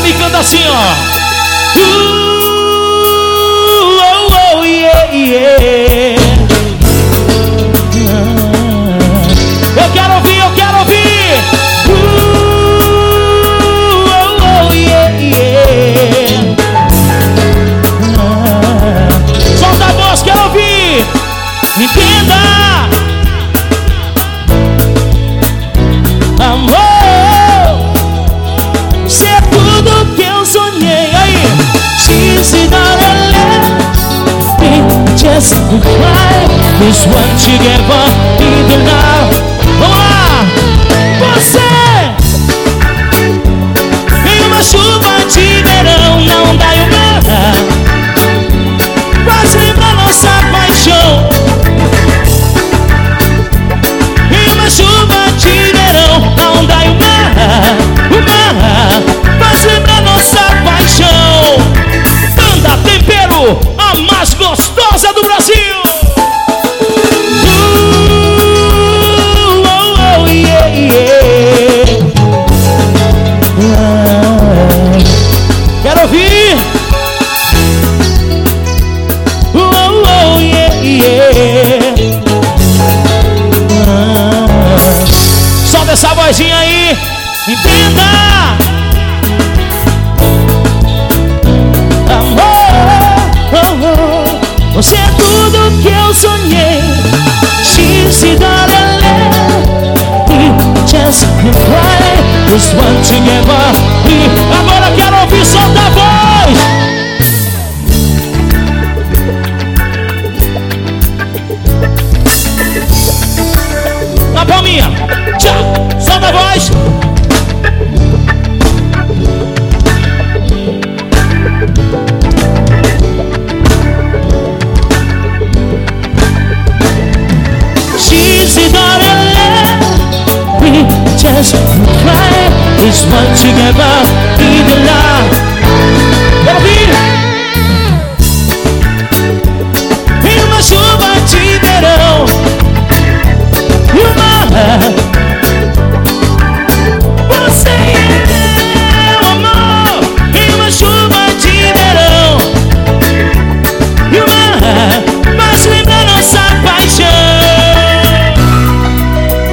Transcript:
e canta assim, ó. Oh, oh, yeah, yeah. Eu quero ouvir, eu quero ouvir. Oh, oh, yeah, yeah. Solta a voz, quero ouvir. Entenda. Amor, você é tudo que eu sonhei. Aí, she's not alone. Just cry. This one together, even now. Vamos lá! Você em uma chuva de verão, não dá e o mar faz lembrar nossa paixão. Em uma chuva de verão, não dá e o mar faz lembrar nossa paixão. Banda Tempero, a mais gostosa do Brasil. Quero ouvir. Oh, oh, yeah, yeah. Solta essa vozinha aí. Entenda. Amor, oh, oh. Você é tudo que eu sonhei. She's not alone. Just cry. This one together. Agora quero ouvir, solta a voz. Na palminha. Tchau. Solta a voz. She's not alone. We just cry. This one together, be the light.